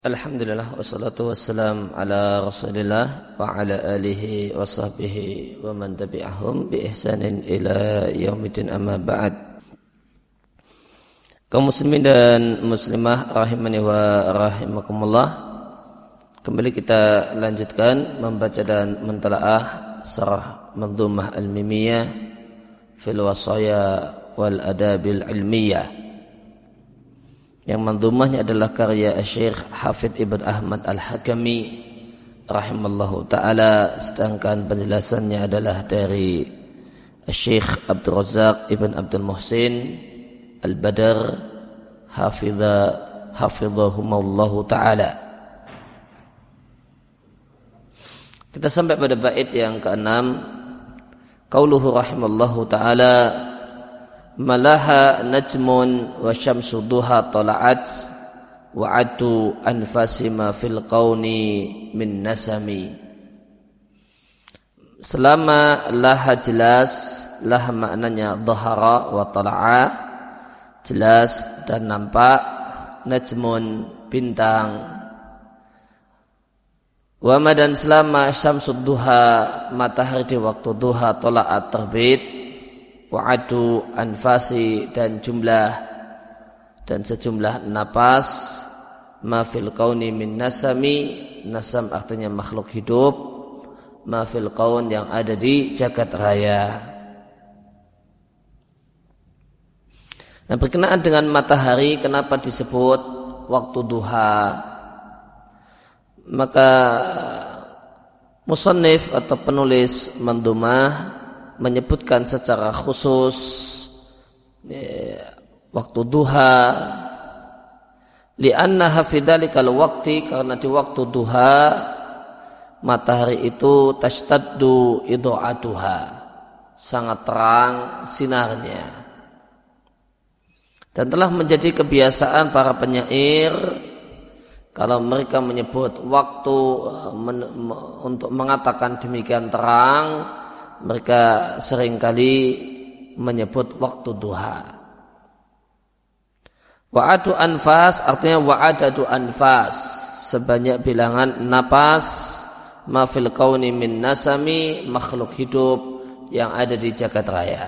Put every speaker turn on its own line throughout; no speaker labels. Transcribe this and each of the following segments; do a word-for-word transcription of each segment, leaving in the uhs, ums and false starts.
Alhamdulillah wassalatu wassalam ala rasulillah wa ala alihi wa sahbihi wa man tabi'ahum bi ihsanin ila yaumidin amma ba'd. Kaum muslimin dan muslimah rahimani wa rahimakumullah, kembali kita lanjutkan membaca dan mentelaah Syarah Mandhumah Al-Mimiyah fil Wasaya wal Adabil Ilmiyah. Yang mandhumahnya adalah karya Syekh Hafidz Ibn Ahmad Al-Hakami rahimallahu ta'ala, sedangkan penjelasannya adalah dari Syekh Abdul Razak Ibn Abdul Muhsin Al-Badr hafidha hafidhahumullahu ta'ala. Kita sampai pada bait yang keenam, qauluhu rahimallahu ta'ala, malaha najmun wa syamsu duha tala'at wa atu anfasima fil qauni min nasami. Selama laha jelas, laha maknanya dhahara wa tala'a, jelas dan nampak, najmun bintang, wa madan selama syamsu duha matahari di waktu duha tala'at terbit, wa'adu anfasi dan jumlah dan sejumlah napas, ma fil qauni min nasami, nasam artinya makhluk hidup, ma fil qaun yang ada di jagat raya. Nah, berkenaan dengan matahari, kenapa disebut waktu duha? Maka musannif atau penulis mandhumah menyebutkan secara khusus ya, waktu duha, li'annaha fi dzalikal waqti, karena di waktu duha matahari itu tashtaddu idha'atuha, sangat terang sinarnya, dan telah menjadi kebiasaan para penyair kalau mereka menyebut waktu men, untuk mengatakan demikian terang, mereka seringkali menyebut waktu duha. Wa'adu anfas artinya wa'adadu anfas, sebanyak bilangan napas, ma fil qauni min nasami, makhluk hidup yang ada di jagat raya.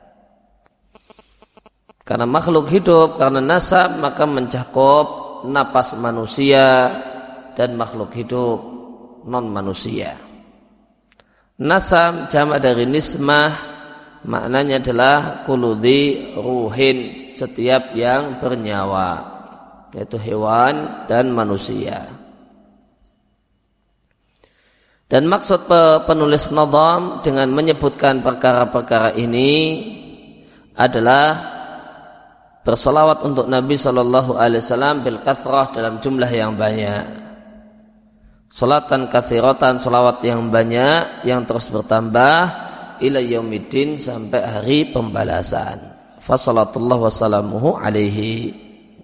Karena makhluk hidup, karena nasab, maka mencakup napas manusia dan makhluk hidup non manusia. Nasam jamak dari nismah, maknanya adalah kuludhi ruhin, setiap yang bernyawa, yaitu hewan dan manusia. Dan maksud penulis nadham dengan menyebutkan perkara-perkara ini adalah bersolawat untuk Nabi Shallallahu Alaihi Wasallam bil kathrah, dalam jumlah yang banyak. Salatan katsiratan, salawat yang banyak yang terus bertambah, ila yaumiddin, sampai hari pembalasan. Fa salatullah wa salamuhu alaihi.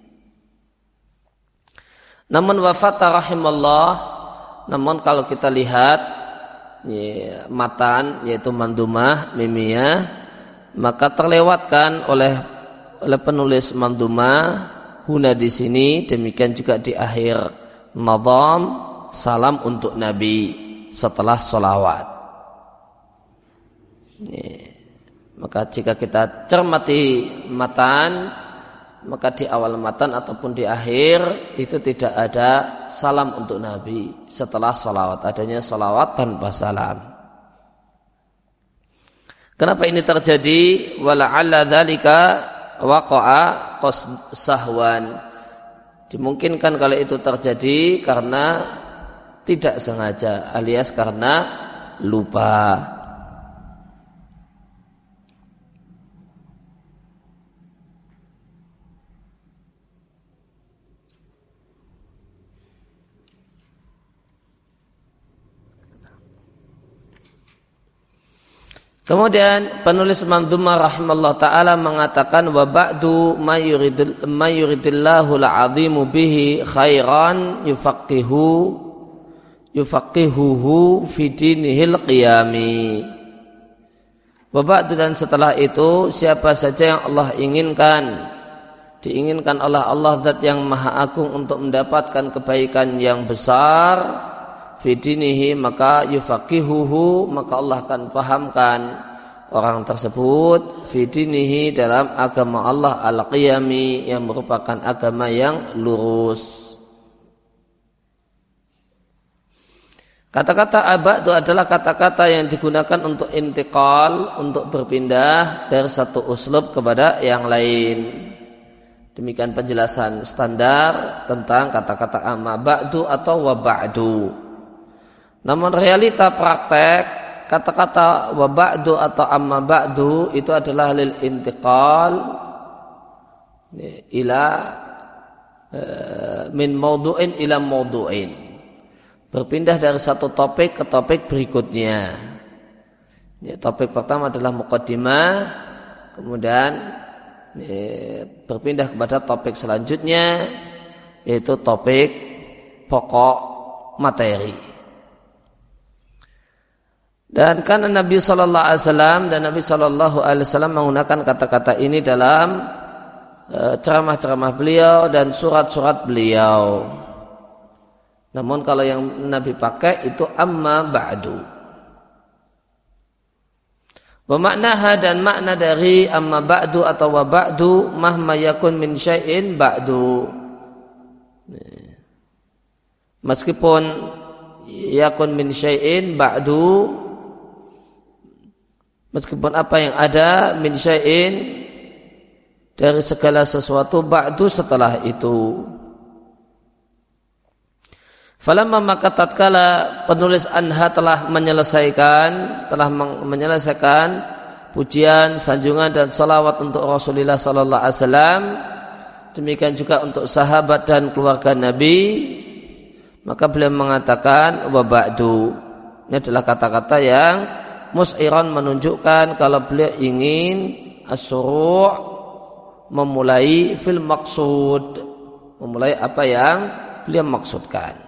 Namun wafata rahimallah, namun kalau kita lihat ya, matan yaitu mandhumah mimiyah, maka terlewatkan oleh oleh penulis mandhumah huna di sini, demikian juga di akhir nadham, salam untuk Nabi setelah sholawat. Maka jika kita cermati matan, maka di awal matan ataupun di akhir itu tidak ada salam untuk Nabi setelah sholawat, adanya sholawat tanpa salam. Kenapa ini terjadi? Wala'alla dzalika waqa'a qas sahwan. Dimungkinkan kalau itu terjadi karena tidak sengaja, alias karena lupa. Kemudian penulis mandhumah rahimallahu ta'ala mengatakan, wa ba'du ma yuridillahu la'azimu bihi khairan yufaqihu yufaqihuhu fi dinihil qiyami. Wa ba'du, dan setelah itu, siapa saja yang Allah inginkan diinginkan oleh Allah zat yang maha agung untuk mendapatkan kebaikan yang besar fi dinihi, maka yufaqihuhu, maka Allah akan fahamkan orang tersebut fi dinihi, dalam agama Allah al-qiyami, yang merupakan agama yang lurus. Kata-kata aba'du adalah kata-kata yang digunakan untuk intiqal, untuk berpindah dari satu uslub kepada yang lain. Demikian penjelasan standar tentang kata-kata amma ba'du atau wa ba'du. Namun realita praktek kata-kata wa ba'du atau amma ba'du itu adalah lil intiqal ila min maudu'in ila maudu'in, berpindah dari satu topik ke topik berikutnya. Ya, topik pertama adalah muqaddimah, kemudian ya, berpindah kepada topik selanjutnya, yaitu topik pokok materi. Dan karena Nabi Shallallahu Alaihi Wasallam dan Nabi Shallallahu Alaihi Wasallam menggunakan kata-kata ini dalam e, ceramah-ceramah beliau dan surat-surat beliau. Namun kalau yang Nabi pakai itu amma ba'du. Wa maknaha, dan makna dari amma ba'du atau wa ba'du, mahma yakun min syai'in ba'du. Meskipun yakun min syai'in ba'du, meskipun apa yang ada min syai'in dari segala sesuatu ba'du setelah itu. Falamma maka tatkala penulis anha telah menyelesaikan telah menyelesaikan pujian, sanjungan dan salawat untuk Rasulullah sallallahu alaihi wasallam, demikian juga untuk sahabat dan keluarga Nabi, maka beliau mengatakan wa ba'du. Ini adalah kata-kata yang mus'iran, menunjukkan kalau beliau ingin as-suru' memulai fil maqsud, memulai apa yang beliau maksudkan.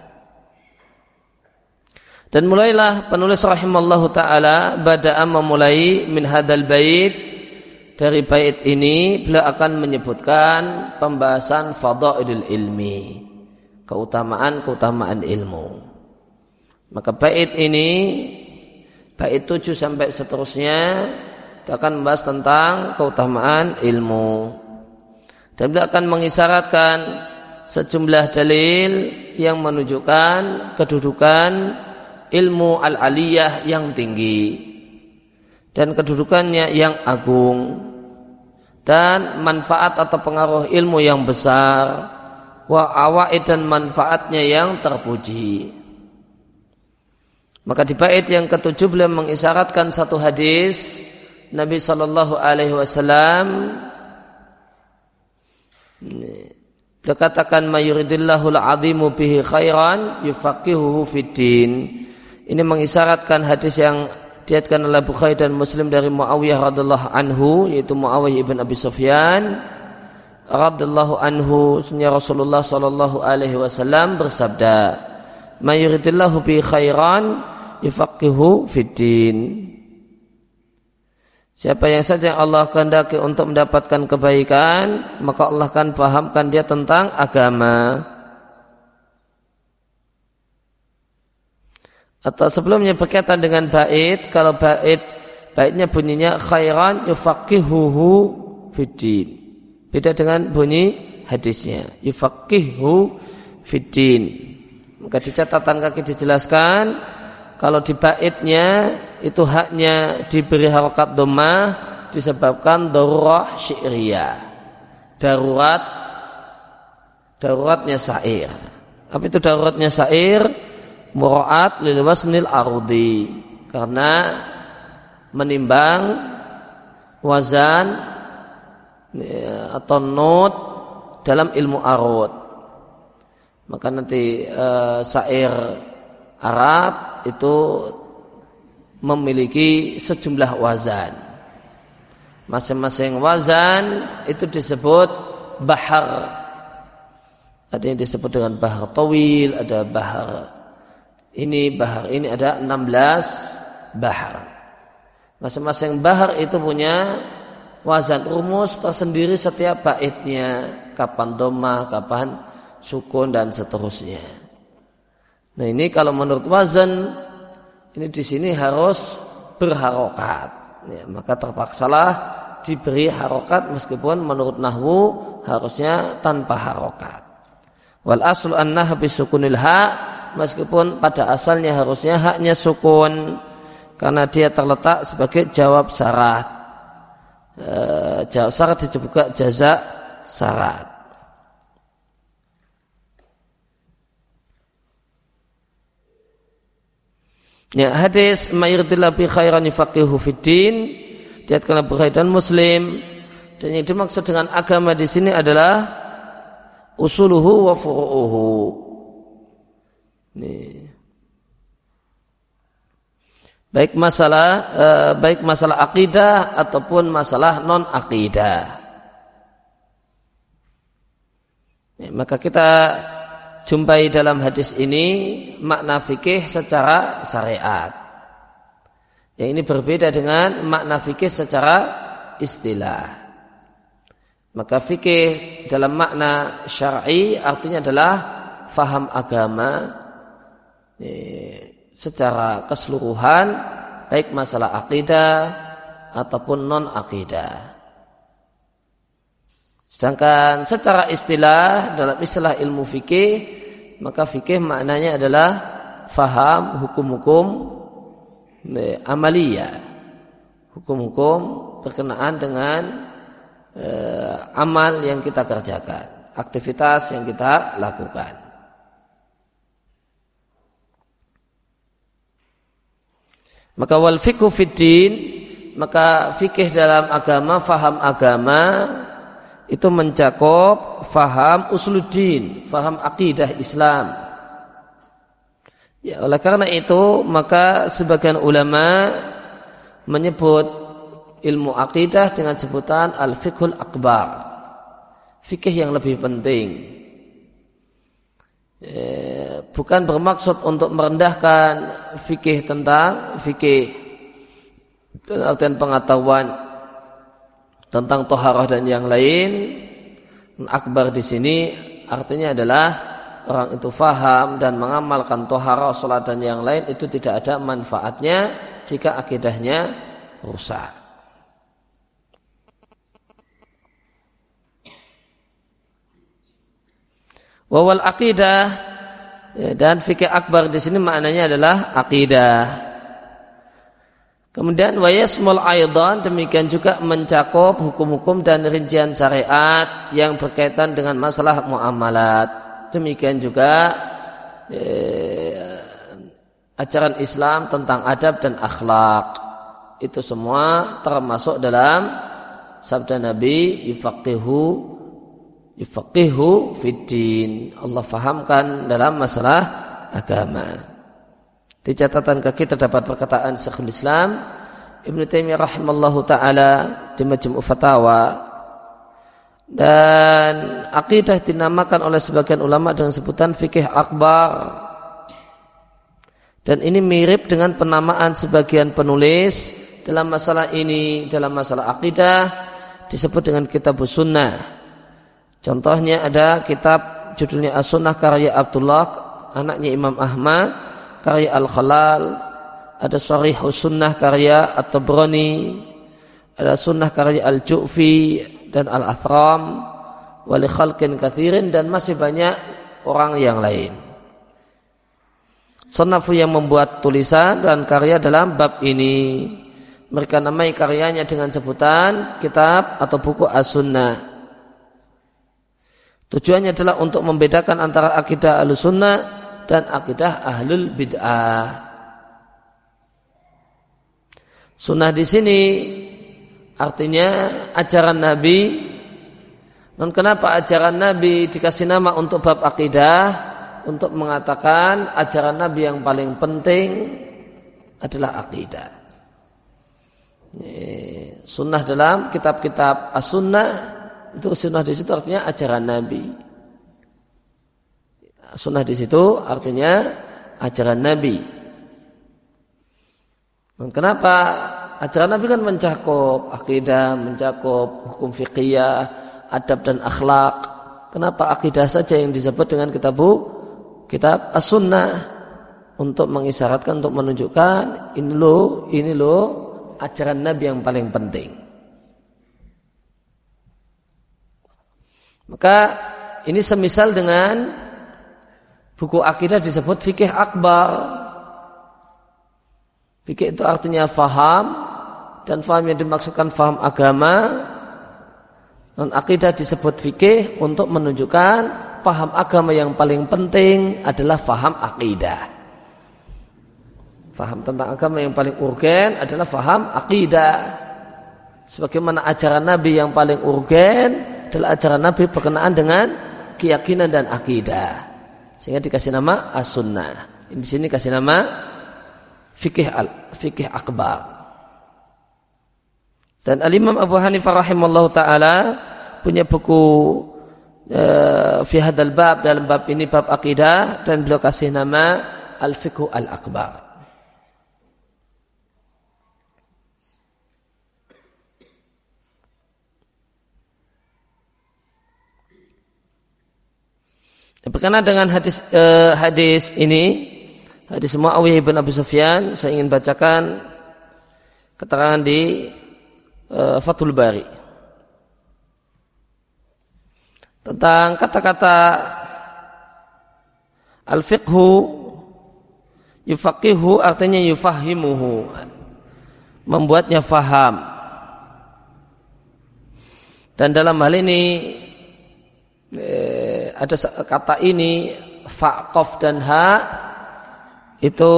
Dan mulailah penulis rahimallahu ta'ala bada'a memulai min hadal bait, dari bait ini beliau akan menyebutkan pembahasan fadailul ilmi, keutamaan-keutamaan ilmu. Maka bait ini, bait tujuh sampai seterusnya, kita akan membahas tentang keutamaan ilmu. Dan beliau akan mengisyaratkan sejumlah dalil yang menunjukkan kedudukan ilmu al-aliyah yang tinggi dan kedudukannya yang agung, dan manfaat atau pengaruh ilmu yang besar, wa awaid, dan manfaatnya yang terpuji. Maka di bait yang ketujuh beliau mengisyaratkan satu hadis Nabi sallallahu alaihi wasallam. Beliau katakan mayuridillahu al-azimu bihi khairan yufaqihuhu fiddin. Ini mengisyaratkan hadis yang diriwayatkan oleh Bukhari dan Muslim dari Muawiyah radhiyallahu anhu, yaitu Muawiyah ibn Abi Sufyan radhiyallahu anhu, sunnah Rasulullah sallallahu alaihi wasallam bersabda, mayuridillahu bihi khairan yufaqihuhu fiddin. Siapa yang saja Allah kehendaki untuk mendapatkan kebaikan, maka Allah akan fahamkan dia tentang agama. Atau sebelumnya berkaitan dengan bait, kalau bait baitnya bunyinya khairan yufaqihuhu fiddin, beda dengan bunyi hadisnya yufaqihu fiddin. Maka di catatan kaki dijelaskan kalau di baitnya itu haknya diberi harokat dhammah disebabkan darurah syi'riyah, darurat daruratnya syair. Apa itu daruratnya syair? Mura'at lil wasnil arudi, karena menimbang wazan atau not dalam ilmu arud. Maka nanti e, syair Arab itu memiliki sejumlah wazan. Masing-masing wazan itu disebut bahar. Ada yang disebut dengan bahar tawil, ada bahar ini, bahar ini, ada enam belas bahar. Masing-masing bahar itu punya wazan, rumus tersendiri setiap baitnya, kapan dhammah, kapan sukun dan seterusnya. Nah ini kalau menurut wazan ini di sini harus berharokat, ya, maka terpaksalah diberi harokat meskipun menurut nahwu harusnya tanpa harokat. Wal aslu an-nah bisukunil ha, meskipun pada asalnya harusnya haknya sukun karena dia terletak sebagai jawab syarat. E, jawab syarat disebut juga jaza syarat. Ya, hadis mayridillah bi khairan yufaqihu fiddin diatkan Bukhari dan Muslim, dan yang dimaksud dengan agama di sini adalah usuluhu wa furu'uhu. Nih. Baik masalah eh, baik masalah akidah ataupun masalah non akidah. Ya, maka kita jumpai dalam hadis ini makna fikih secara syariat. Yang ini berbeda dengan makna fikih secara istilah. Maka fikih dalam makna syar'i artinya adalah faham agama eh, secara keseluruhan, baik masalah akidah ataupun non akidah. Sedangkan secara istilah, dalam istilah ilmu fikih, maka fikih maknanya adalah faham hukum-hukum amaliyah, hukum-hukum berkenaan dengan eh, amal yang kita kerjakan, aktivitas yang kita lakukan. Maka wal fiqhu fiddin, maka fikih dalam agama, faham agama itu mencakup faham usuluddin, faham akidah Islam. Ya, oleh karena itu maka sebagian ulama menyebut ilmu akidah dengan sebutan al-fiqhul akbar, fikih yang lebih penting. Ya, bukan bermaksud untuk merendahkan fikih tentang fikih dalam artian pengetahuan tentang toharah dan yang lain. Akbar di sini artinya adalah orang itu faham dan mengamalkan toharah, salat dan yang lain itu tidak ada manfaatnya jika akidahnya rusak. Wawal akidah, dan fikih akbar di sini maknanya adalah akidah. Kemudian wayasmul aidan, demikian juga mencakup hukum-hukum dan rincian syariat yang berkaitan dengan masalah muamalat. Demikian juga eh, ajaran Islam tentang adab dan akhlak. Itu semua termasuk dalam sabda Nabi yufaqihu yufaqihu fiddin, Allah fahamkan dalam masalah agama. Di catatan kaki terdapat perkataan Syekhul Islam Ibnu Taimiyah rahimallahu taala di Majmu' Fatawa, dan akidah dinamakan oleh sebagian ulama dengan sebutan fikih akbar, dan ini mirip dengan penamaan sebagian penulis dalam masalah ini. Dalam masalah akidah disebut dengan kitabus sunnah. Contohnya ada kitab judulnya As-Sunnah karya Abdullah anaknya Imam Ahmad, karya Al-Khalal. Ada Sharihus Sunnah karya At-Tabrani, ada Sunnah karya Al-Ju'fi dan Al-Athram, wali khalqin kathirin, dan masih banyak orang yang lain. Sunafu yang membuat tulisan dan karya dalam bab ini, mereka namai karyanya dengan sebutan kitab atau buku As-Sunnah. Tujuannya adalah untuk membedakan antara akidah Ahlussunnah dan akidah Ahlul Bid'ah. Sunnah di sini artinya ajaran Nabi. Dan kenapa ajaran Nabi dikasih nama untuk bab akidah? Untuk mengatakan ajaran Nabi yang paling penting adalah akidah. Sunnah dalam kitab-kitab As-Sunnah, itu sunnah di situ artinya ajaran Nabi. Sunnah di situ artinya ajaran Nabi. Dan kenapa ajaran Nabi kan mencakup akidah, mencakup hukum fiqhiyah, adab dan akhlak. Kenapa akidah saja yang disebut dengan kitabu kitab as-sunnah? Untuk mengisyaratkan, untuk menunjukkan ini loh, ini loh ajaran Nabi yang paling penting. Maka ini semisal dengan buku akidah disebut fikih akbar. Fikih itu artinya faham, dan faham yang dimaksudkan faham agama. Dan akidah disebut fikih untuk menunjukkan faham agama yang paling penting adalah faham akidah. Faham tentang agama yang paling urgen adalah faham akidah. Sebagaimana ajaran Nabi yang paling urgen adalah ajaran Nabi berkenaan dengan keyakinan dan akidah. Sehingga dikasih nama as-sunnah. Di sini kasih nama fikih al fikih akbar. Dan Al-Imam Abu Hanifah rahimallahu taala punya buku uh, fi hadzal bab, dalam bab ini bab akidah, dan beliau kasih nama al-fiqh al-akbar. Berkenaan dengan hadis eh, hadis ini, hadis Muawiyah bin Abi Sufyan, saya ingin bacakan keterangan di eh, Fathul Bari tentang kata-kata al-fiqhu yufaqihu, artinya yufahimuhu, membuatnya faham. Dan dalam hal ini eh, ada kata ini fa, qaf dan ha, itu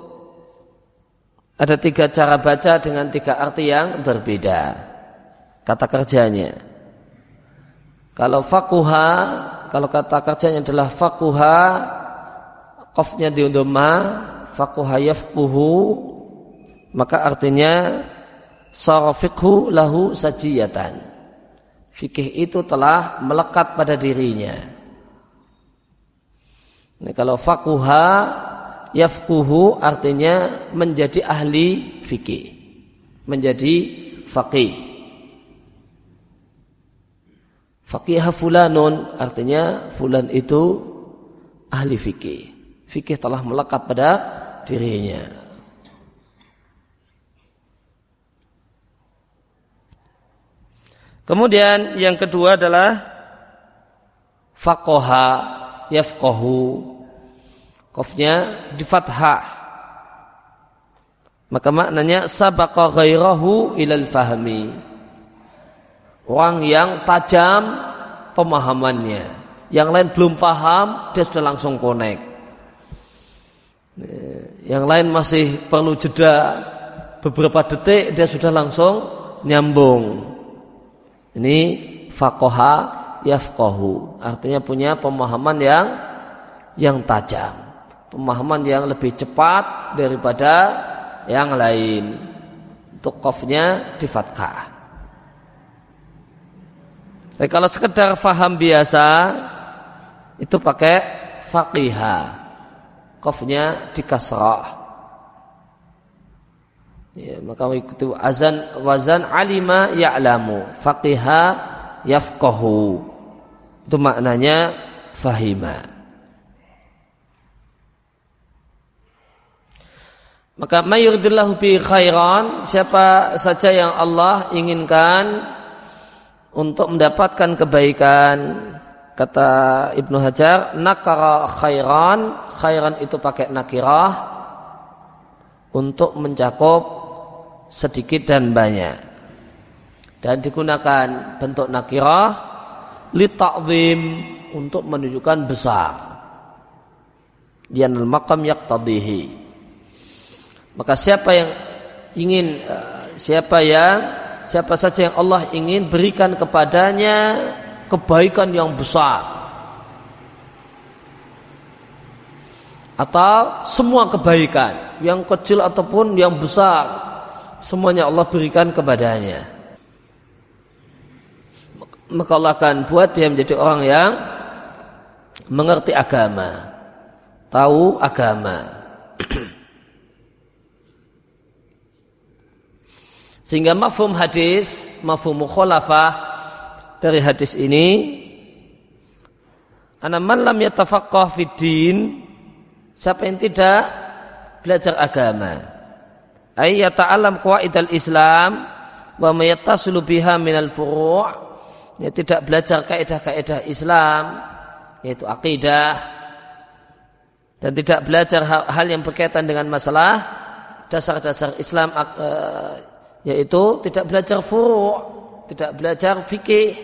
ada tiga cara baca dengan tiga arti yang berbeda kata kerjanya. Kalau faquha, kalau kata kerjanya adalah faquha, qafnya di dhamma, faquha yafquhu, maka artinya sara fiqhu lahu sajiyatan. Fikih itu telah melekat pada dirinya. Nah, kalau faquha yafquhu artinya menjadi ahli fikih, menjadi faqih. Faqihah fulanun artinya fulan itu ahli fikih. Fikih telah melekat pada dirinya. Kemudian yang kedua adalah faqaha yafqahu, qafnya di fathah, maka maknanya sabaqa ghairahu ilal fahmi, orang yang tajam pemahamannya, yang lain belum paham dia sudah langsung connect, yang lain masih perlu jeda beberapa detik dia sudah langsung nyambung. Ini faqaha yafqahu, artinya punya pemahaman yang yang tajam, pemahaman yang lebih cepat daripada yang lain. Untuk qafnya di fathah. Tapi kalau sekedar faham biasa itu pakai faqiha, qafnya di kasrah. Ya, maka itu azan wazan alima ya'lamu, faqiha yafqahu, itu maknanya fahima. Maka mayuridillahu bi khairan, siapa saja yang Allah inginkan untuk mendapatkan kebaikan, kata Ibnu Hajar, nakara khairan, khairan itu pakai nakirah untuk mencakup sedikit dan banyak, dan digunakan bentuk nakirah li ta'zim, untuk menunjukkan besar, yanal maqam yaqtadihi. Maka siapa yang ingin siapa yang siapa saja yang Allah ingin berikan kepadanya kebaikan yang besar, atau semua kebaikan yang kecil ataupun yang besar, semuanya Allah berikan kepadanya, maka Allah akan buat dia menjadi orang yang mengerti agama, tahu agama. Sehingga mafhum hadis, mafhum mukhalafah dari hadis ini, ana man lam yatafaqqah fid din, siapa yang tidak belajar agama, ay yata'allam qawaidal Islam wa ma yattasilu biha minal furu', ya tidak belajar kaidah-kaidah Islam yaitu akidah, dan tidak belajar hal yang berkaitan dengan masalah dasar-dasar Islam, yaitu tidak belajar furu', tidak belajar fikih.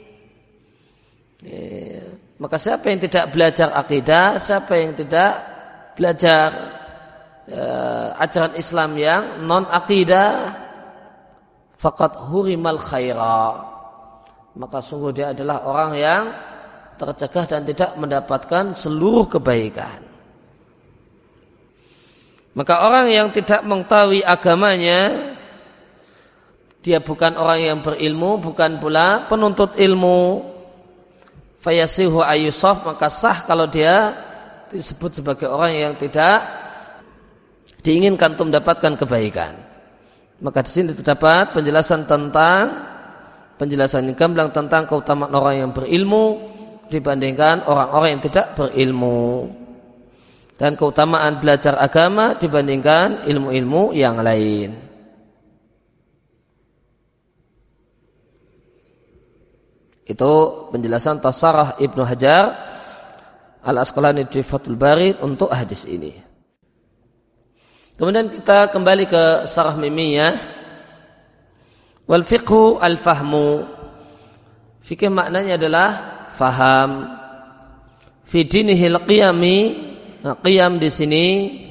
Maka siapa yang tidak belajar akidah, siapa yang tidak belajar uh, ajaran Islam yang non akidah, faqad hurimal khaira, maka sungguh dia adalah orang yang tercegah dan tidak mendapatkan seluruh kebaikan. Maka orang yang tidak mengetahui agamanya, dia bukan orang yang berilmu, bukan pula penuntut ilmu, fayasihu ayusaf, maka sah kalau dia disebut sebagai orang yang tidak diinginkan untuk mendapatkan kebaikan. Maka di sini terdapat penjelasan tentang penjelasan yang gamblang tentang keutamaan orang yang berilmu dibandingkan orang-orang yang tidak berilmu, dan keutamaan belajar agama dibandingkan ilmu-ilmu yang lain. Itu penjelasan Tasarrah Ibnu Hajar Al-Asqalani di Fathul Bari untuk hadis ini. Kemudian kita kembali ke Sarah Mimiyah. Wal fiqhu al-fahmu. Fikih maknanya adalah faham. Fi dinihil qiyami. Nah, qiyam di sini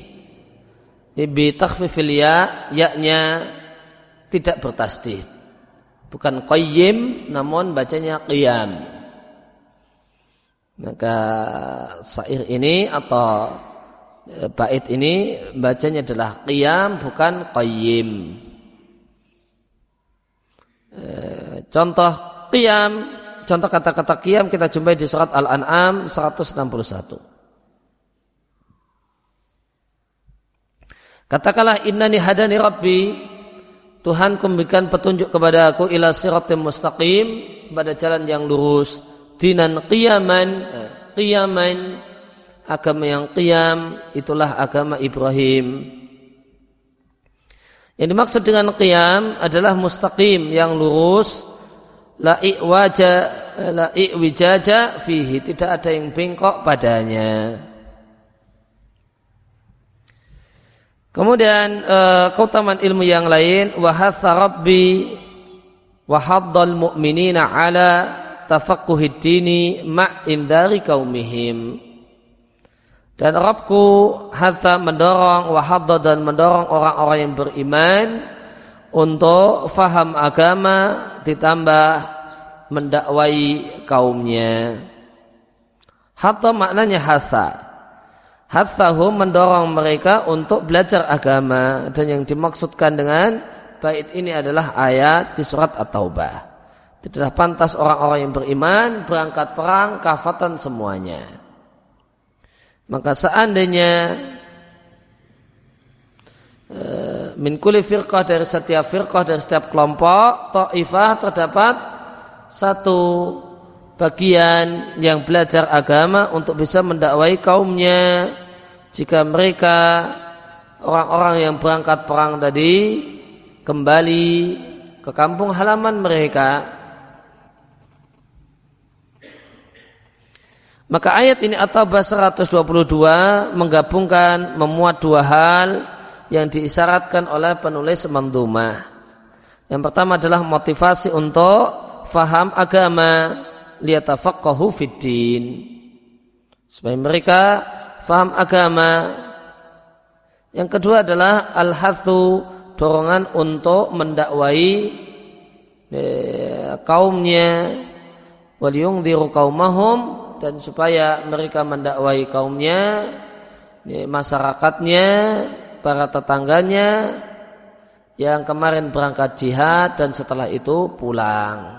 bi takhfifil ya, ya-nya tidak bertasdid. Bukan qayyim, namun bacanya qiyam. Maka syair ini atau bait ini bacanya adalah qiyam, bukan qayyim. Contoh qiyam, contoh kata-kata qiyam kita jumpai di surat Al-An'am seratus enam puluh satu. Katakanlah innani hadani rabbi, Tuhanku memberikan petunjuk kepada aku ila siratim mustaqim, pada jalan yang lurus, dinan qiyaman, qiyaman, agama yang qiyam, itulah agama Ibrahim. Yang dimaksud dengan qiyam adalah mustaqim, yang lurus, la i'waja la i'wijaja fihi, tidak ada yang bengkok padanya. Kemudian uh, keutamaan ilmu yang lain, wa hatha rabbi wa haddal mu'minina ala tafaqquhid dini ma' indari qaumihim. Dan Rabbku hatha mendorong, wa hadda dan mendorong orang-orang yang beriman untuk faham agama ditambah mendakwai kaumnya. Hatta maknanya hatha. Hatsahum mendorong mereka untuk belajar agama, dan yang dimaksudkan dengan bait ini adalah ayat di surat At-Taubah. Tidaklah pantas orang-orang yang beriman berangkat perang kafatan semuanya. Maka seandainya e, min kulli firqah, dari setiap firqah, dari setiap kelompok ta'ifah terdapat satu bagian yang belajar agama untuk bisa mendakwai kaumnya. Jika mereka orang-orang yang berangkat perang tadi kembali ke kampung halaman mereka, maka ayat ini At-Taubah seratus dua puluh dua menggabungkan, memuat dua hal yang diisyaratkan oleh penulis Mandhumah. Yang pertama adalah motivasi untuk faham agama, liyatafaqahu fiddin, supaya mereka faham agama. Yang kedua adalah al-hathu, dorongan untuk mendakwai eh, kaumnya, wal yungdhiru qaumahum, dan supaya mereka mendakwai kaumnya, eh, masyarakatnya, para tetangganya yang kemarin berangkat jihad dan setelah itu pulang.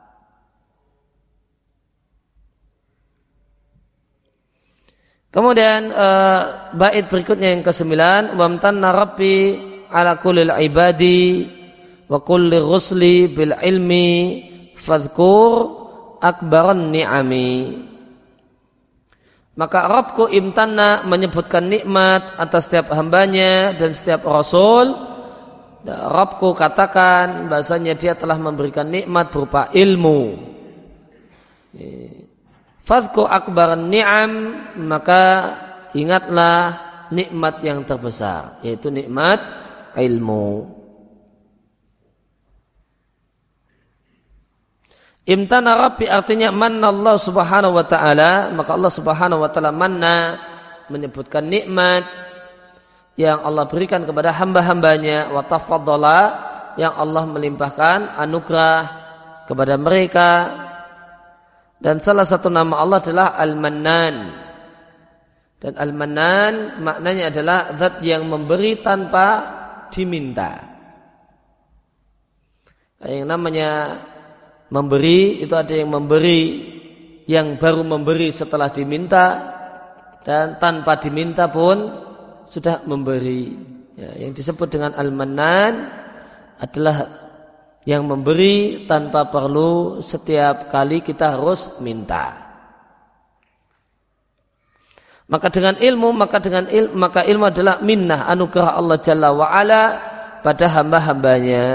Kemudian uh, bait berikutnya yang kesembilan, wamtanna rabbi ala kullil ibadi wa kulli rusli bil ilmi fadhkur akbaran ni'ami. Maka Rabbku imtanna menyebutkan nikmat atas setiap hambanya dan setiap rasul. Rabbku katakan bahasanya dia telah memberikan nikmat berupa ilmu. Fadhkur akbaran ni'am, maka ingatlah nikmat yang terbesar, yaitu nikmat ilmu. Imtana Rabbi artinya manna Allah subhanahu wa ta'ala, maka Allah subhanahu wa ta'ala manna menyebutkan nikmat yang Allah berikan kepada hamba-hambanya, wa tafaddala yang Allah melimpahkan anugerah kepada mereka. Dan salah satu nama Allah adalah Al-Mannan. Dan Al-Mannan maknanya adalah zat yang memberi tanpa diminta. Yang namanya memberi itu ada yang memberi yang baru memberi setelah diminta, dan tanpa diminta pun sudah memberi. Ya, yang disebut dengan Al-Mannan adalah yang memberi tanpa perlu setiap kali kita harus minta. Maka dengan ilmu, maka dengan ilmu, maka ilmu adalah minnah, anugerah Allah Jalla wa Ala pada hamba-hambanya.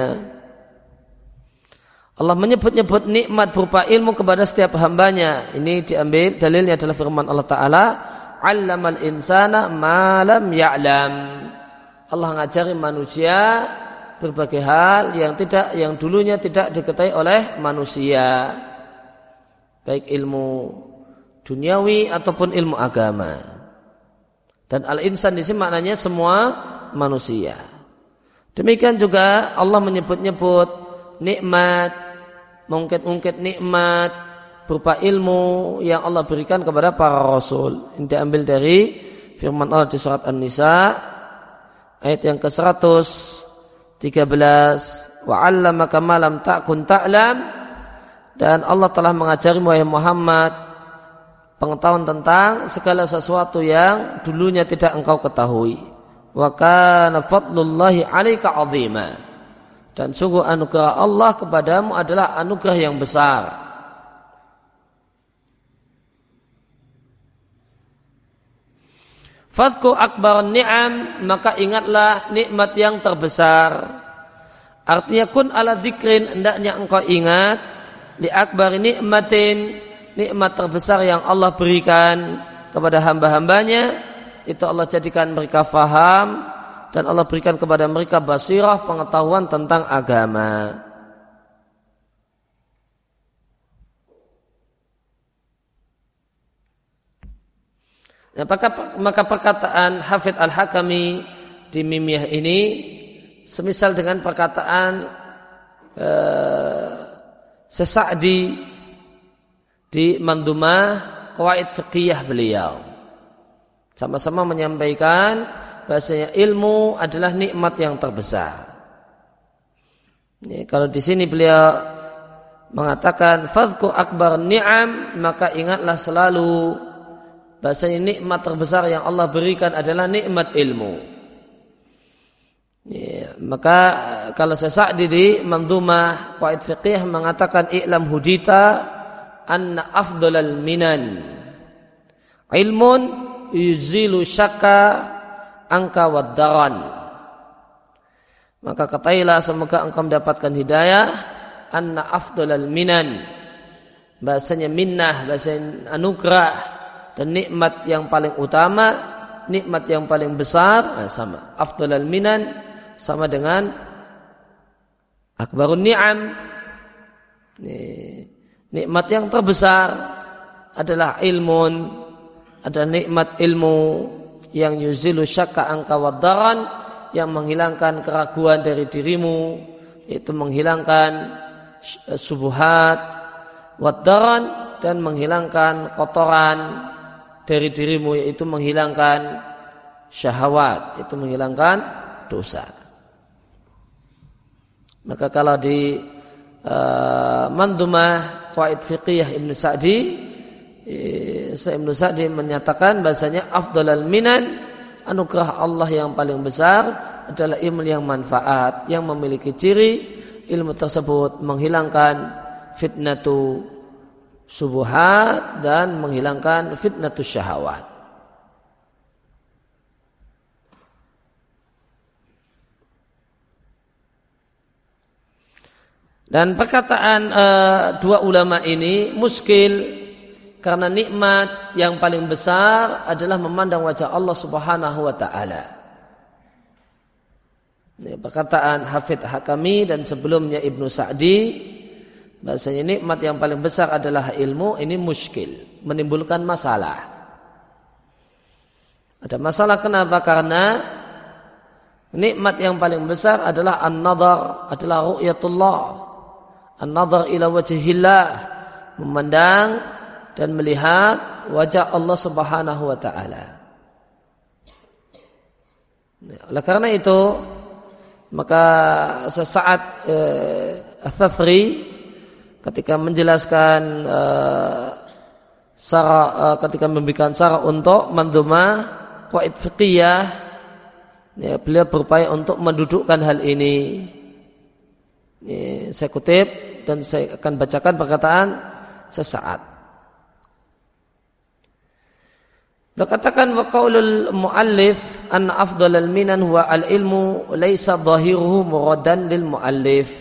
Allah menyebut-nyebut nikmat berupa ilmu kepada setiap hambanya. Ini diambil dalilnya adalah firman Allah Ta'ala, "Allamal insana ma lam ya'lam." Allah ngajari manusia berbagai hal yang tidak yang dulunya tidak diketahui oleh manusia, baik ilmu duniawi ataupun ilmu agama. Dan al-insan di sini maknanya semua manusia. Demikian juga Allah menyebut-nyebut nikmat, mengungkit-ungkit nikmat berupa ilmu yang Allah berikan kepada para rasul. Ini diambil dari firman Allah di surat An-Nisa ayat yang ke seratus tiga belas, wa 'allamaka ma lam takun ta'lam, dan Allah telah mengajari wahai Muhammad pengetahuan tentang segala sesuatu yang dulunya tidak engkau ketahui. Wa kana fadlullahi 'alaika 'azima, dan sungguh anugerah Allah kepadamu adalah anugerah yang besar. Fadhkur akbar ni'am, maka ingatlah nikmat yang terbesar. Artinya kun ala dzikrin, hendaknya engkau ingat li akbar nikmatin, nikmat terbesar yang Allah berikan kepada hamba-hambanya. Itu Allah jadikan mereka faham, dan Allah berikan kepada mereka basirah, pengetahuan tentang agama. Ya, maka, maka perkataan Hafidh Al-Hakami di Mimiyah ini semisal dengan perkataan eh, Sesa'di di Mandumah Qawaid Fiqhiyah beliau. Sama-sama menyampaikan bahasanya ilmu adalah nikmat yang terbesar. Ini, kalau di sini beliau mengatakan fadhkur akbar ni'am, maka ingatlah selalu bahasanya nikmat terbesar yang Allah berikan adalah nikmat ilmu. Ya, maka kalau Sesa'di di Mandumah Qawaid Fiqhiyah mengatakan i'lam hudita anna afdalal minan ilmun yuzilu syakka angka waddaran. Maka katailah semoga engkau mendapatkan hidayah anna afdalal minan, bahasanya minnah, bahasanya anugerah dan nikmat yang paling utama, nikmat yang paling besar, nah sama. Afdalal minan sama dengan akbarun ni'am. Nikmat yang terbesar adalah ilmun, ada nikmat ilmu yang yuzilu syakka angka waddaran, yang menghilangkan keraguan dari dirimu, yaitu menghilangkan subuhat, waddaran, dan menghilangkan kotoran dari dirimu, yaitu menghilangkan syahwat, itu menghilangkan dosa. Maka kalau di uh, Mandumah Qawaid Fiqhiyah Ibnu Sa'di, Ibnu Sa'di menyatakan bahasanya afdalal minan, anugerah Allah yang paling besar adalah ilmu yang manfaat, yang memiliki ciri ilmu tersebut menghilangkan fitnatu subuhat dan menghilangkan fitnatu syahwat. Dan perkataan uh, dua ulama ini muskil karena nikmat yang paling besar adalah memandang wajah Allah Subhanahu wa taala. Ini perkataan Hafidz Hakami dan sebelumnya Ibnu Sa'di, bahasanya nikmat yang paling besar adalah ilmu, ini muskil, menimbulkan masalah. Ada masalah kenapa? Karena nikmat yang paling besar adalah an-nadhar, adalah ru'yatullah. An-nadhar ila wajhillah, memandang dan melihat wajah Allah Subhanahu wa taala. Oleh karena itu, maka sesaat eh, Ats-Tsafri ketika menjelaskan eh, cara eh, ketika memberikan cara untuk mandhumah qawaid fiqhiyah, ya, beliau berupaya untuk mendudukkan hal ini. Ini saya kutip dan saya akan bacakan perkataan sesaat. Berkatakan wa qaulul muallif an afdhalul minan huwa al-ilmu laisa dhahiruhu muradan lil muallif.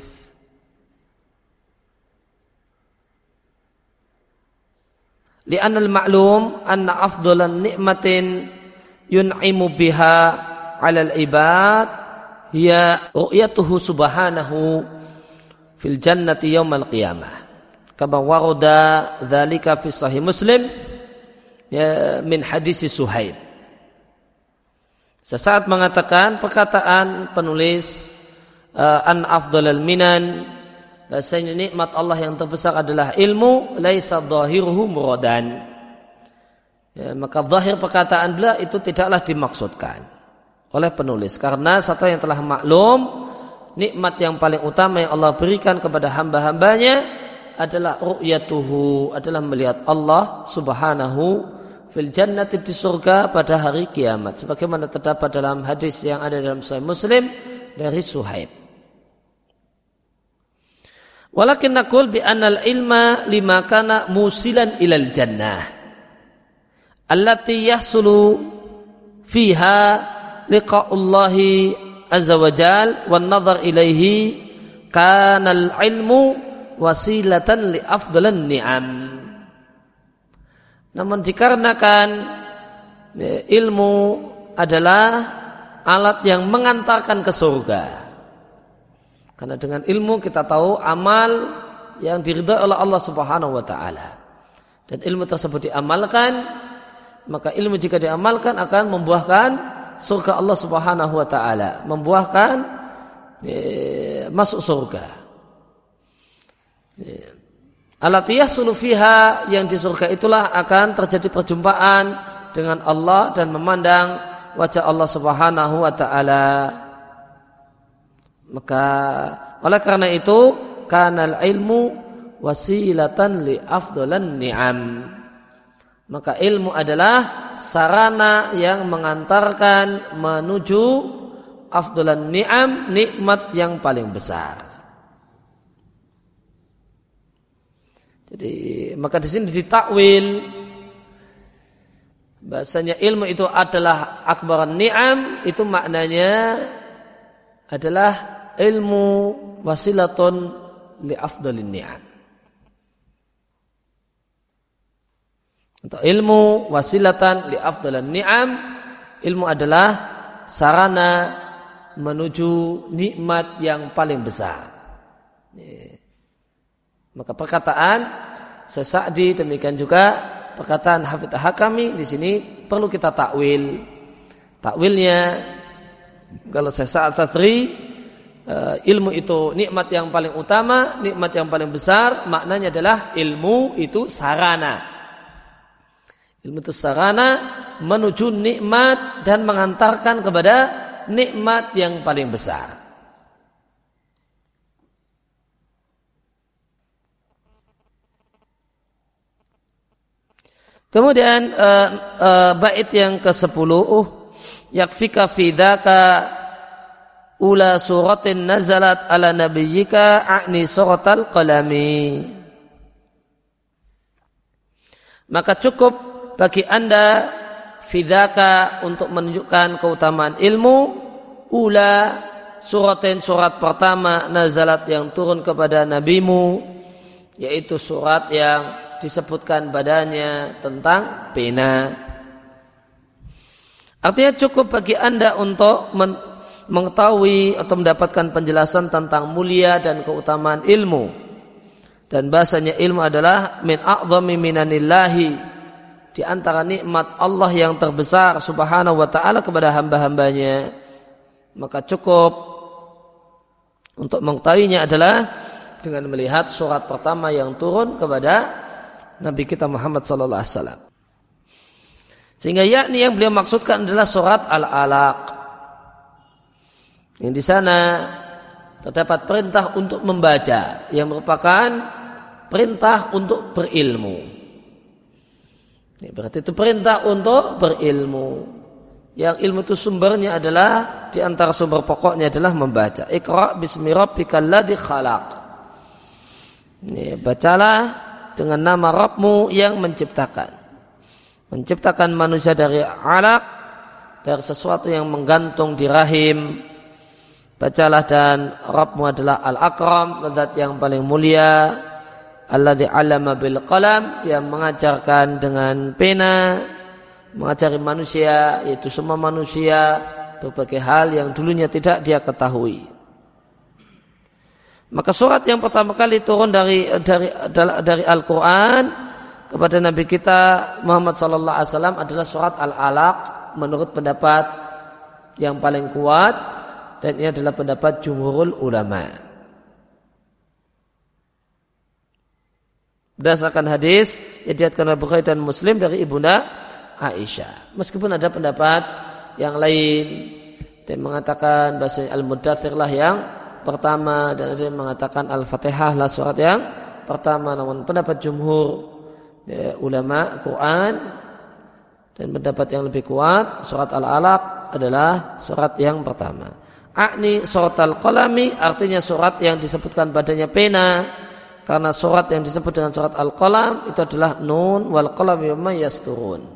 Li'anna al-ma'lum anna afdalan ni'matin yun'imu biha 'ala al-ibad hiya ru'yatuhu subhanahu fil jannati yaumal qiyamah. Kama warada dzalika fi sahih Muslim ya, min hadis Suhaib. Sesaat mengatakan perkataan penulis uh, an afdhalul minan, bahasanya nikmat Allah yang terbesar adalah ilmu, laisa dhahiruhu muradan. Ya, maka zahir perkataan beliau itu tidaklah dimaksudkan oleh penulis, karena satu yang telah maklum, nikmat yang paling utama yang Allah berikan kepada hamba-hambanya adalah ru'yatuhu, adalah melihat Allah Subhanahu fil jannati, di surga pada hari kiamat, sebagaimana terdapat dalam hadis yang ada dalam Sahih Muslim dari Suhaib. Walakin naqul bi annal ilma lima kana musilan ilal jannah allati yahsulu fiha liqa'ullahi azza wa jal wan nadhar ilaihi kana al ilmu wasilatan li afdalan ni'am. Namun dikarenakan ilmu adalah alat yang mengantarkan ke surga. Karena dengan ilmu kita tahu amal yang diridhai oleh Allah Subhanahu wa taala. Dan ilmu tersebut diamalkan, maka ilmu jika diamalkan akan membuahkan surga Allah Subhanahu wa taala, membuahkan eh, masuk surga. Eh, Allati yahsulu fiha, yang di surga itulah akan terjadi perjumpaan dengan Allah dan memandang wajah Allah Subhanahu wa taala. Maka oleh karena itu kanal ilmu wasilatan li afdalan ni'am. Maka ilmu adalah sarana yang mengantarkan menuju afdalan ni'am, nikmat yang paling besar. Jadi maka di sini ditakwil bahasanya ilmu itu adalah akbaran ni'am, itu maknanya adalah ilmu wasilatun li afdalin ni'am. Untuk ilmu wasilatan li afdalan ni'am, ilmu adalah sarana menuju nikmat yang paling besar. Maka perkataan Sa'di, demikian juga perkataan Hafidz Hakami di sini perlu kita takwil. Takwilnya kalau Ats-Tsafri, ilmu itu nikmat yang paling utama, nikmat yang paling besar, maknanya adalah ilmu itu sarana. Ilmu itu sarana menuju nikmat dan mengantarkan kepada nikmat yang paling besar. Kemudian uh, uh, bait yang kesepuluh, yakfika fi dzaka ula suratin nazalat ala nabiyyika a'ni suratal qalami. Maka cukup bagi Anda fidzaka untuk menunjukkan keutamaan ilmu, ula suratin surat pertama nazalat yang turun kepada nabimu, yaitu surat yang disebutkan badannya tentang pena. Artinya cukup bagi Anda untuk men- mengetahui atau mendapatkan penjelasan tentang mulia dan keutamaan ilmu. Dan bahasanya ilmu adalah min a'zami minanillahi, di antara nikmat Allah yang terbesar subhanahu wa ta'ala kepada hamba-hambanya. Maka cukup untuk mengetahuinya adalah dengan melihat surat pertama yang turun kepada Nabi kita Muhammad sallallahu alaihi wasallam. Sehingga yakni yang beliau maksudkan adalah surat Al-Alaq. Yang di sana terdapat perintah untuk membaca yang merupakan perintah untuk berilmu. Ini berarti itu perintah untuk berilmu. Yang ilmu itu sumbernya adalah, di antara sumber pokoknya adalah membaca. Iqra bismi rabbikal ladzi khalaq. Ini bacalah dengan nama Rabbmu yang menciptakan. Menciptakan manusia dari alaq, dari sesuatu yang menggantung di rahim. Bacalah dan Rabbmu adalah Al-Akram, zat yang paling mulia, alladzi 'allama bil qalam, yang mengajarkan dengan pena, mengajari manusia, yaitu semua manusia, berbagai hal yang dulunya tidak dia ketahui. Maka surat yang pertama kali turun dari dari dari Al-Qur'an kepada Nabi kita Muhammad sallallahu alaihi wasallam adalah surat Al-Alaq menurut pendapat yang paling kuat. Dan ini adalah pendapat jumhurul ulama. Berdasarkan hadis yang diriwayatkan oleh Bukhari dan Muslim dari Ibunda Aisyah. Meskipun ada pendapat yang lain yang mengatakan bahasa Al-Muddathir lah yang pertama, dan ada yang mengatakan Al-Fatihah lah surat yang pertama. Namun pendapat jumhur ya, ulama Quran dan pendapat yang lebih kuat, surat Al-Alaq adalah surat yang pertama. A'ni surat Al-Qalami, artinya surat yang disebutkan badannya pena, karena surat yang disebut dengan surat Al-Qalam itu adalah nun wal qalami wama yasturun.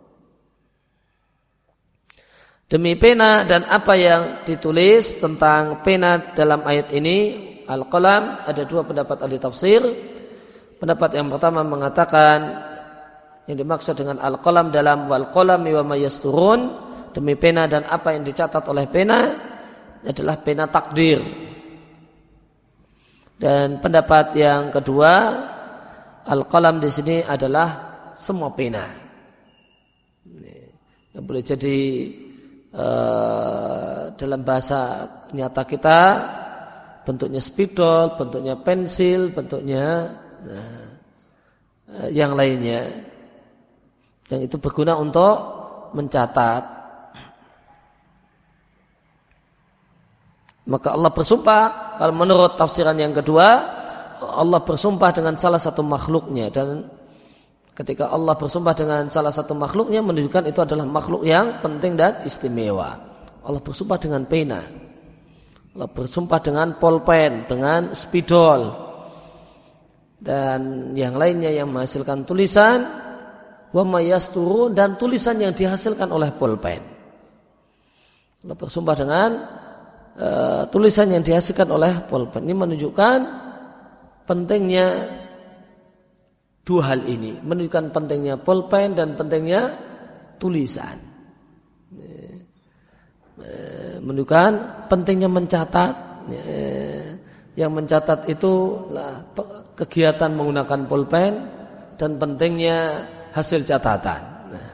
Demi pena dan apa yang ditulis tentang pena dalam ayat ini, Al-Qalam, ada dua pendapat ahli tafsir. Pendapat yang pertama mengatakan yang dimaksud dengan Al-Qalam dalam wal qalami wama yasturun, demi pena dan apa yang dicatat oleh pena, adalah pena takdir. Dan pendapat yang kedua, Al-Qalam di sini adalah semua pena. Yang boleh jadi uh, dalam bahasa nyata kita bentuknya spidol, bentuknya pensil, bentuknya nah, uh, yang lainnya. Yang itu berguna untuk mencatat. Maka Allah bersumpah, kalau menurut tafsiran yang kedua, Allah bersumpah dengan salah satu makhluknya. Dan ketika Allah bersumpah dengan salah satu makhluknya, menunjukkan itu adalah makhluk yang penting dan istimewa. Allah bersumpah dengan pena, Allah bersumpah dengan pulpen, dengan spidol, dan yang lainnya yang menghasilkan tulisan, wa mayasturu, dan tulisan yang dihasilkan oleh pulpen. Allah bersumpah dengan Uh, tulisan yang dihasilkan oleh pulpen. Ini menunjukkan pentingnya dua hal ini, menunjukkan pentingnya pulpen dan pentingnya tulisan. Uh, menunjukkan pentingnya mencatat. Uh, yang mencatat itu lah kegiatan menggunakan pulpen dan pentingnya hasil catatan.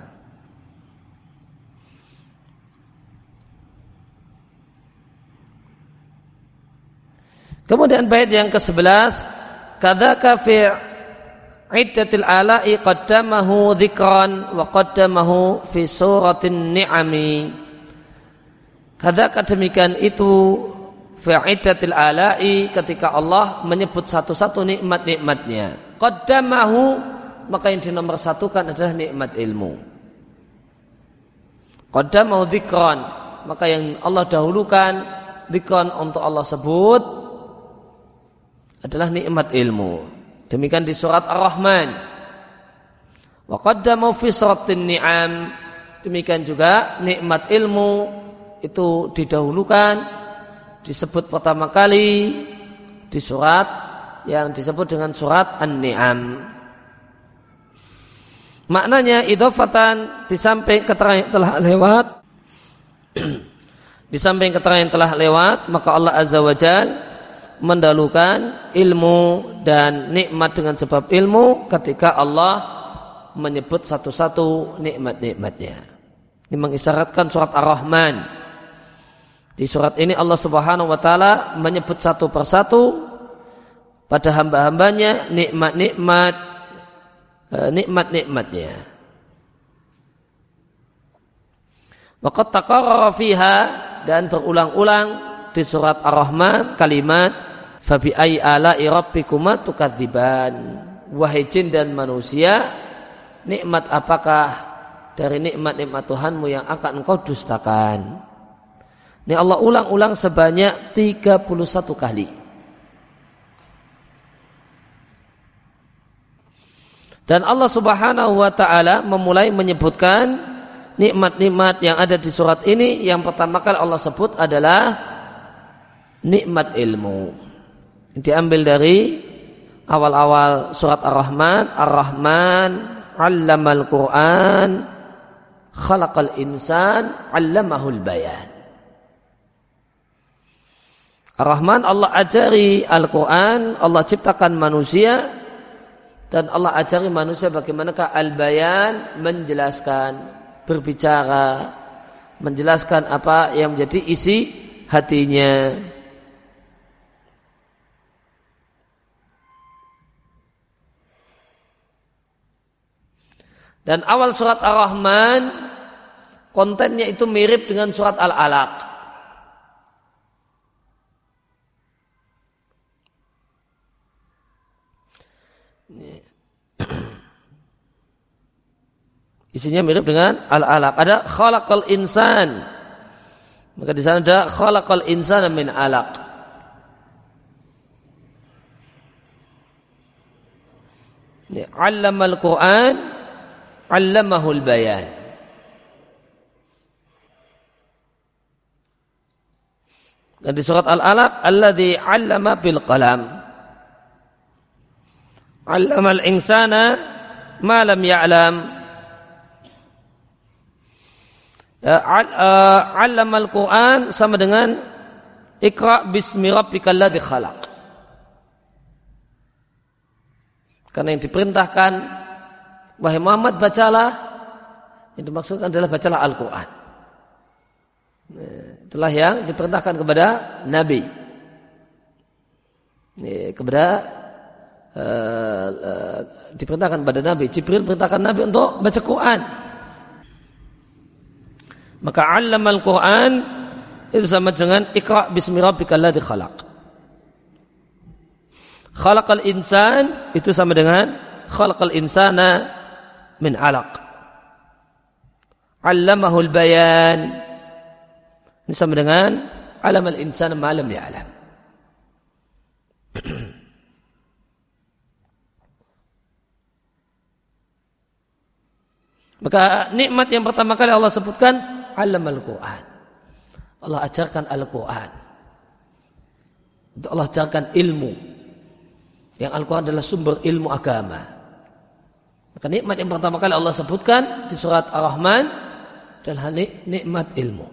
Kemudian bait yang kesebelas, kadzaka fi iddatil ala'i qaddamahu dzikran wa qaddamahu fi suratin ni'ami. Kadzaka demikian itu fi iddatil ala'i, ketika Allah menyebut satu-satu nikmat-nikmatnya. Qaddamahu, maka yang dinomorsatukan adalah nikmat ilmu. Qaddamahu dzikran, maka yang Allah dahulukan dzikran untuk Allah sebut adalah nikmat ilmu. Demikian di surat Ar-Rahman. Wa qaddamu fi suratin ni'am. Demikian juga nikmat ilmu itu didahulukan, disebut pertama kali di surat yang disebut dengan surat An-Ni'am. Maknanya idhofatan, di samping keterangan yang telah lewat di samping keterangan yang telah lewat, maka Allah Azza wa Jalla mendahulukan ilmu dan nikmat dengan sebab ilmu ketika Allah menyebut satu-satu nikmat-nikmatnya. Ini mengisyaratkan surat Ar-Rahman. Di surat ini Allah Subhanahu wa taala menyebut satu persatu pada hamba-hambanya nikmat-nikmat nikmat-nikmatnya. Waqad taqarrara fiha, dan berulang-ulang di surat Ar-Rahman kalimat fabi ayyi ala'i rabbikuma tukadziban. Wahai jin dan manusia, nikmat apakah dari nikmat-nikmat Tuhanmu yang akan engkau dustakan? Ini Allah ulang-ulang sebanyak tiga puluh satu kali. Dan Allah Subhanahu wa taala memulai menyebutkan nikmat-nikmat yang ada di surat ini. Yang pertama kali Allah sebut adalah nikmat ilmu. Diambil dari awal-awal surat Ar-Rahman. Ar-Rahman 'allamal Qur'an, khalaqal insan, 'allamahul bayan. Ar-Rahman, Allah ajari Al-Quran, Allah ciptakan manusia, dan Allah ajari manusia bagaimanakah al-bayan, menjelaskan, berbicara, menjelaskan apa yang menjadi isi hatinya. Dan awal surat Ar-Rahman kontennya itu mirip dengan surat Al-Alaq. Isinya mirip dengan Al-Alaq. Ada khalaqal insan. Maka di sana ada khalaqal insana min alaq. Ya, 'allamal Qur'an, 'allamahul bayan. Dan di surat Al-Alaq, alladzi 'allama bil qalam. 'Allamal insana ma lam ya'lam. Allamal Quran sama dengan Iqra bismi rabbikal ladzi khalaq. Karena yang diperintahkan, wahai Muhammad bacalah, yang dimaksudkan adalah bacalah Al-Quran. Itulah yang diperintahkan kepada Nabi, kepada uh, uh, diperintahkan kepada Nabi. Jibril perintahkan Nabi untuk baca Quran. Maka 'allamal Quran itu sama dengan Iqra bismi rabbikal ladzi khalaq. Khalaqal insan itu sama dengan khalaqal insana min 'alaq. 'Allamahul bayan ini sama dengan 'allamal insana ma lam ya'lam. Maka nikmat yang pertama kali Allah sebutkan Allamal Quran. Allah ajarkan Al-Quran. Allah ajarkan ilmu. Yang Al-Quran adalah sumber ilmu agama. Maka nikmat yang pertama kali Allah sebutkan di surat Ar-Rahman adalah nikmat ilmu.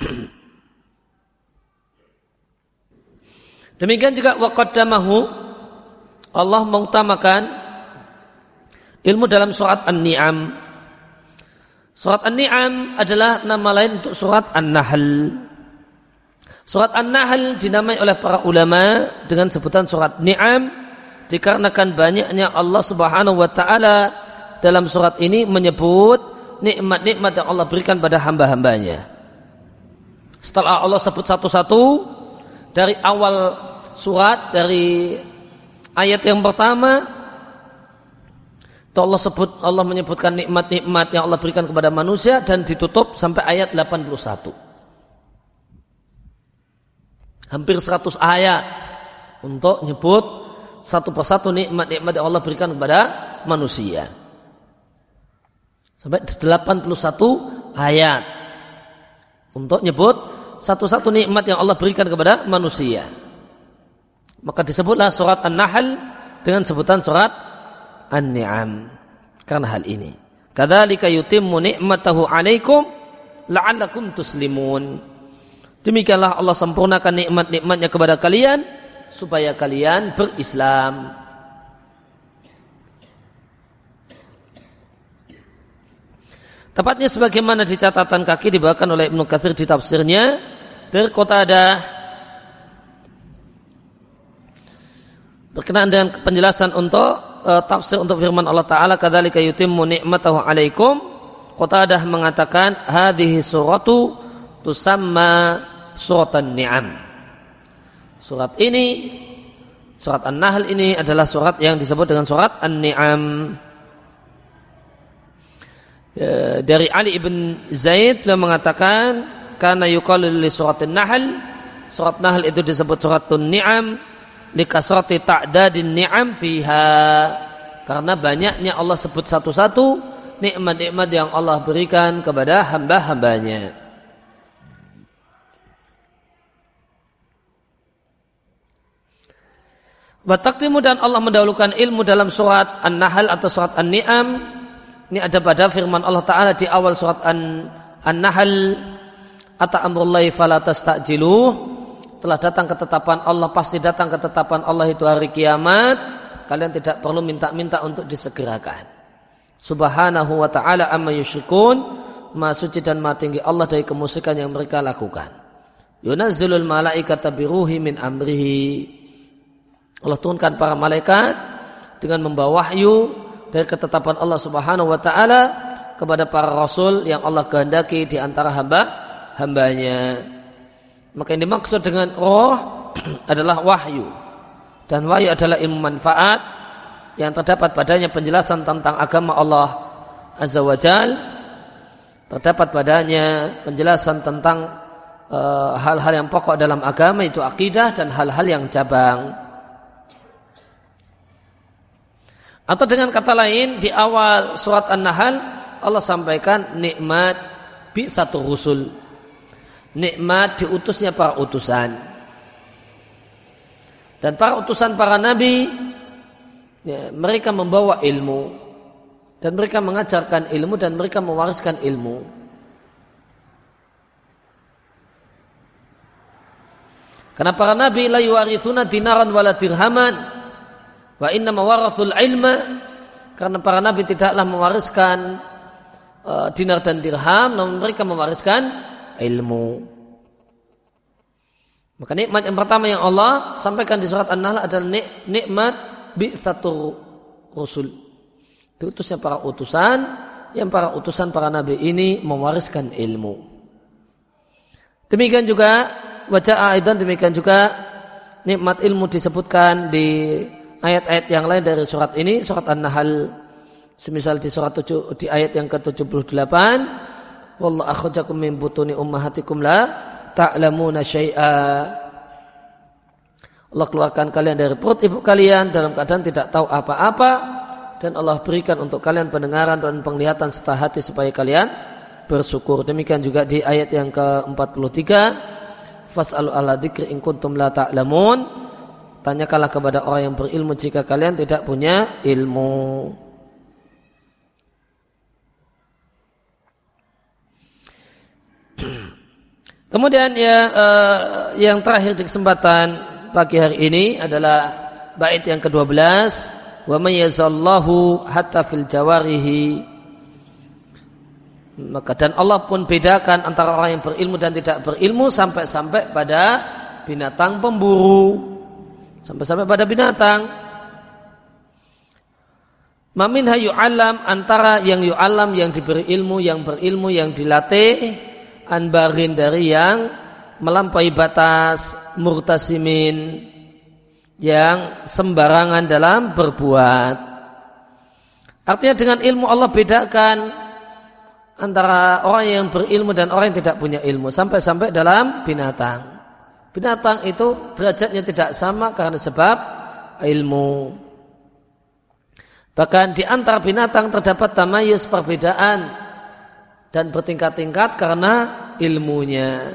Demikian juga waqaddamahu, Allah mengutamakan ilmu dalam surat An-Ni'am. Surat An-Ni'am adalah nama lain untuk surat An-Nahl. Surat An-Nahl dinamai oleh para ulama dengan sebutan surat Ni'am dikarenakan banyaknya Allah Subhanahu wa taala dalam surat ini menyebut nikmat-nikmat yang Allah berikan pada hamba-hambanya. Setelah Allah sebut satu-satu dari awal surat, dari ayat yang pertama, Allah sebut, Allah menyebutkan nikmat-nikmat yang Allah berikan kepada manusia dan ditutup sampai ayat delapan puluh satu. hampir seratus ayat untuk nyebut satu persatu nikmat-nikmat yang Allah berikan kepada manusia. Sampai delapan puluh satu ayat untuk nyebut satu-satu nikmat yang Allah berikan kepada manusia. Maka disebutlah surat An-Nahl dengan sebutan surat An-Ni'am karena hal ini. Kadzalika yutimmu ni'matahu 'alaikum la'allakum tuslimun. Demikianlah Allah sempurnakan nikmat-nikmatnya kepada kalian supaya kalian berislam. Tepatnya sebagaimana di catatan kaki dibawakan oleh Ibnu Katsir di tafsirnya dari Qatadah berkenaan dengan penjelasan untuk uh, tafsir untuk firman Allah Ta'ala kadzalika yutimmu ni'matahu 'alaikum. Qatadah mengatakan hadhihi suratu tusamma suratan ni'am. Surat ini surat An-Nahl ini adalah surat yang disebut dengan surat An-Ni'am. Ya, dari Ali ibn Zaid beliau mengatakan kana yuqalu li surat An-Nahl, surat Nahl itu disebut suratun Ni'am likasrati ta'dadin ni'am fiha, karena banyaknya Allah sebut satu-satu nikmat-nikmat yang Allah berikan kepada hamba-hambanya. Wa taqdimu, dan Allah mendahulukan ilmu dalam surat An-Nahl atau surat An-Ni'am. Ini ada pada firman Allah Ta'ala di awal surat An-Nahl, ata amrullahi fala tastajiluh. Telah datang ketetapan Allah, pasti datang ketetapan Allah itu hari kiamat. Kalian tidak perlu minta-minta untuk disegerakan. Subhanahu wa ta'ala amma yusyrikun, maha suci dan maha tinggi Allah dari kemusyrikan yang mereka lakukan. Yunazzilul malaikata biruhi min amrihi. Allah turunkan para malaikat dengan membawa wahyu dari ketetapan Allah Subhanahu wa ta'ala kepada para rasul yang Allah kehendaki di antara hamba-hambanya. Maka yang dimaksud dengan roh adalah wahyu. Dan wahyu adalah ilmu manfaat yang terdapat padanya penjelasan tentang agama Allah Azza wa Jal. Terdapat padanya penjelasan tentang uh, hal-hal yang pokok dalam agama, itu akidah, dan hal-hal yang cabang. Atau dengan kata lain, di awal surat An-Nahl Allah sampaikan nikmat bi satu rusul, nikmat diutusnya para utusan. Dan para utusan para nabi ya, mereka membawa ilmu dan mereka mengajarkan ilmu dan mereka mewariskan ilmu. Karena para nabi la yuwarithuna dinaran wala dirhaman wa inna mawarathul ilma, karena para nabi tidaklah mewariskan uh, dinar dan dirham, namun mereka mewariskan ilmu. Maka nikmat yang pertama yang Allah sampaikan di surat An-Nahl adalah nik- nikmat bi'tsatu rusul, diutusnya para utusan, yang para utusan para nabi ini mewariskan ilmu. Demikian juga wajah aidan, demikian juga nikmat ilmu disebutkan di ayat-ayat yang lain dari surat ini, surat An-Nahl. Semisal di surat tujuh, di ayat yang ke tujuh puluh delapan, wallahu akhrajakum min butuni ummahatikum la ta'lamuna syai'a. Allah keluarkan kalian dari perut ibu kalian dalam keadaan tidak tahu apa-apa, dan Allah berikan untuk kalian pendengaran dan penglihatan serta hati supaya kalian bersyukur. Demikian juga di ayat yang ke empat puluh tiga, fas'alu ala dzikri in kuntum la ta'lamun, tanyakanlah kepada orang yang berilmu jika kalian tidak punya ilmu. Kemudian ya, eh, yang terakhir di kesempatan pagi hari ini adalah bait yang kedua belas, wa may yazallahu hatta fil jawarihi. Maka dan Allah pun bedakan antara orang yang berilmu dan tidak berilmu sampai-sampai pada binatang pemburu, sampai-sampai pada binatang. Ma minha yu'allam, antara yang yu'allam yang diberi ilmu, yang berilmu, yang dilatih, anbarin dari yang melampaui batas, murtasimin yang sembarangan dalam berbuat. Artinya dengan ilmu Allah bedakan antara orang yang berilmu dan orang yang tidak punya ilmu, sampai-sampai dalam binatang. binatang itu derajatnya tidak sama karena sebab ilmu. Bahkan di antara binatang terdapat tamayuz, perbedaan dan bertingkat-tingkat karena ilmunya.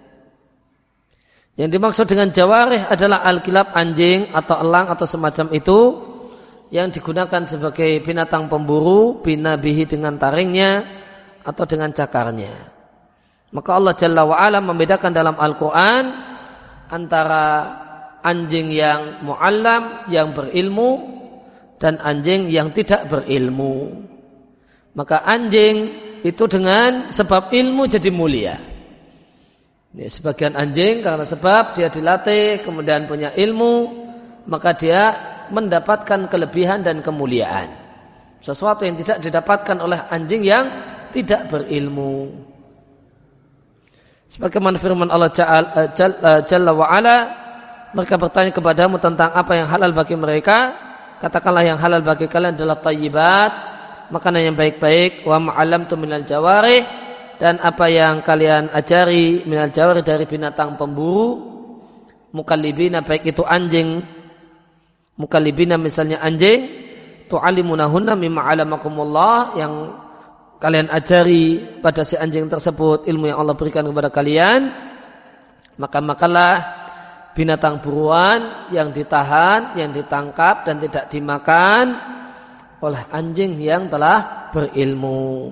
Yang dimaksud dengan jawarih adalah al-kilab, anjing atau elang atau semacam itu yang digunakan sebagai binatang pemburu, binabihi dengan taringnya atau dengan cakarnya. Maka Allah Jalla wa'ala membedakan dalam Al-Quran antara anjing yang mu'allam, yang berilmu, dan anjing yang tidak berilmu. Maka anjing itu dengan sebab ilmu jadi mulia. Ini sebagian anjing karena sebab dia dilatih kemudian punya ilmu, maka dia mendapatkan kelebihan dan kemuliaan. Sesuatu yang tidak didapatkan oleh anjing yang tidak berilmu. Sebagaimana firman Allah Jalla wa'ala, mereka bertanya kepadamu tentang apa yang halal bagi mereka. Katakanlah yang halal bagi kalian adalah thayyibat, makanan yang baik-baik, wa ma'alamtu minal jawarih, dan apa yang kalian ajari minal jawarih dari binatang pemburu, mukallibina, baik itu anjing, mukallibina misalnya anjing, tu'alimunahunna mimma 'alamakumullah, yang kalian ajari pada si anjing tersebut ilmu yang Allah berikan kepada kalian, maka makalah binatang buruan yang ditahan, yang ditangkap dan tidak dimakan oleh anjing yang telah berilmu.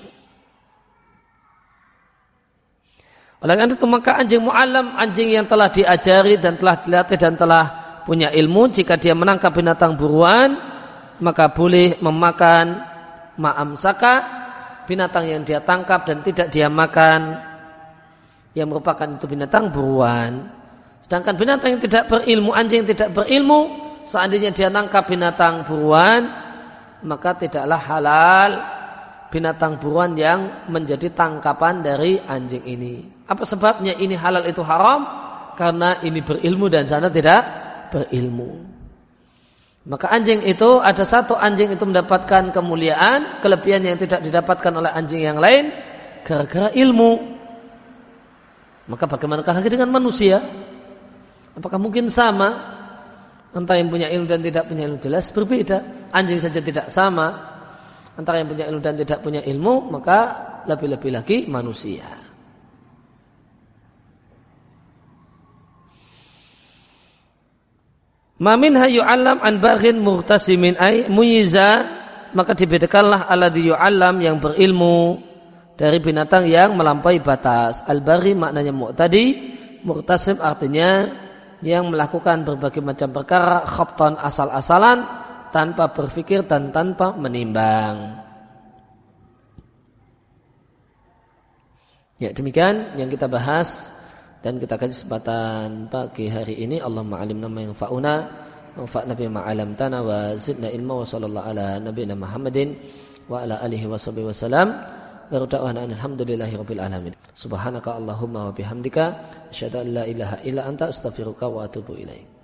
Oleh karena itu maka anjing mu'allam, anjing yang telah diajari dan telah dilatih dan telah punya ilmu, jika dia menangkap binatang buruan maka boleh memakan ma'amsaka, binatang yang dia tangkap dan tidak dia makan, yang merupakan itu binatang buruan. Sedangkan binatang yang tidak berilmu, anjing yang tidak berilmu, seandainya dia nangkap binatang buruan, maka tidaklah halal binatang buruan yang menjadi tangkapan dari anjing ini. Apa sebabnya ini halal itu haram? Karena ini berilmu dan sana tidak berilmu. Maka anjing itu, ada satu anjing itu mendapatkan kemuliaan, kelebihan yang tidak didapatkan oleh anjing yang lain gara-gara ilmu. Maka bagaimanakah lagi dengan manusia? Apakah mungkin sama? Antara yang punya ilmu dan tidak punya ilmu, jelas berbeda. Anjing saja tidak sama antara yang punya ilmu dan tidak punya ilmu, maka lebih-lebih lagi manusia. Ma minha yu'allam an baghin muhtasimin ay muyiza, maka dibedakanlah alladhi yu'allam, yang berilmu, dari binatang yang melampaui batas. Al-baghi maknanya mu'tadi, muhtasim artinya yang melakukan berbagai macam perkara khabtan, asal-asalan, tanpa berpikir dan tanpa menimbang. Ya, demikian yang kita bahas dan kita kaji kesempatan pagi hari ini. Allahumma alimna ma yanfa'una wanfa'na bima 'allamtana wa zidna ilma, wa sallallahu ala nabiyyina Muhammadin wa ala alihi wa sahbihi wasallam. Wa da'wana alhamdulillahi rabbil alamin. Subhanaka Allahumma wa bihamdika asyhadu an la ilaha illa anta astaghfiruka wa atubu ilaik.